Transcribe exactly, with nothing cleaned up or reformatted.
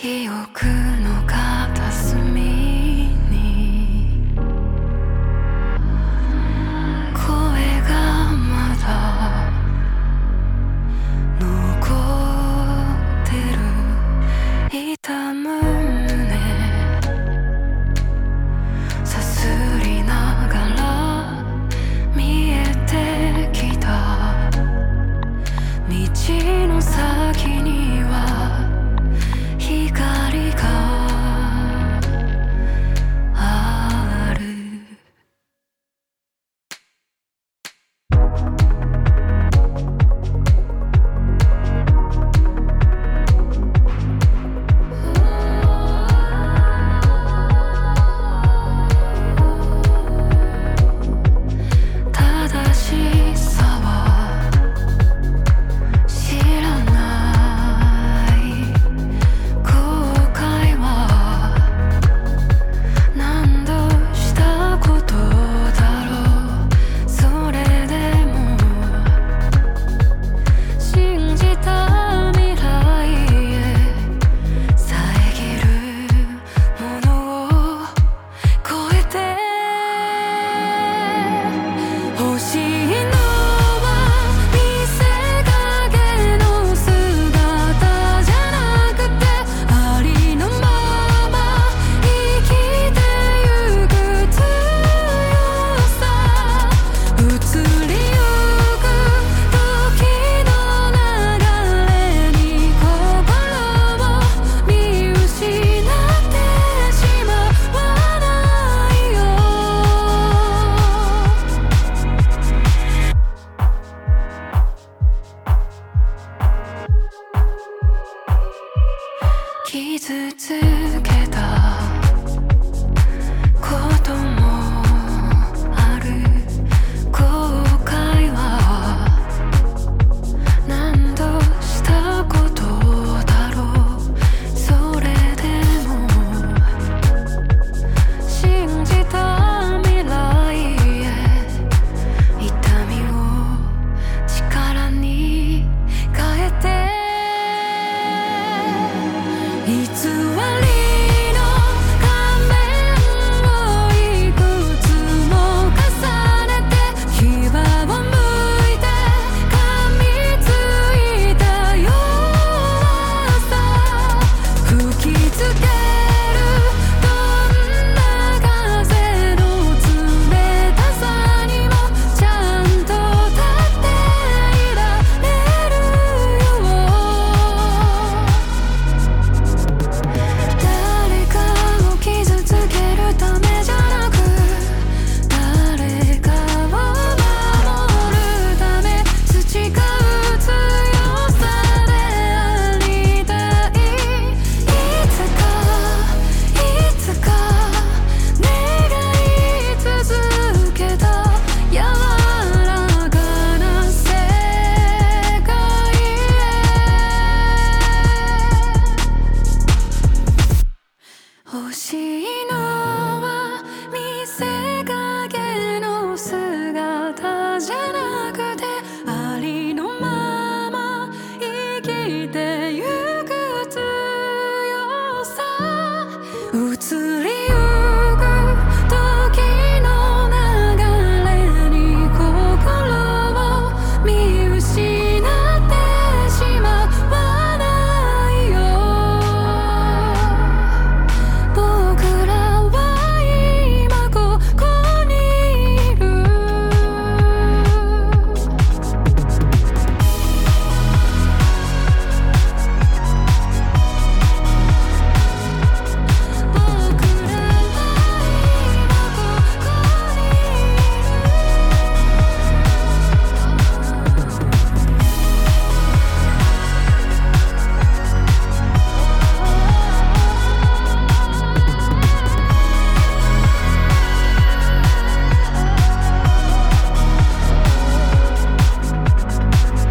記憶の片隅に声がまだ残ってる。痛む胸さすりながら見えてきた。道の先には光がある。正しさは知らない後悔は何度したことだろう。それでも信じた未来へ遮るものを超えて欲しいのは見せかけの姿じゃなくて、ありのまま生きてゆく強さ。移りゆく時の流れに心を見失ってしまわないよ。傷つ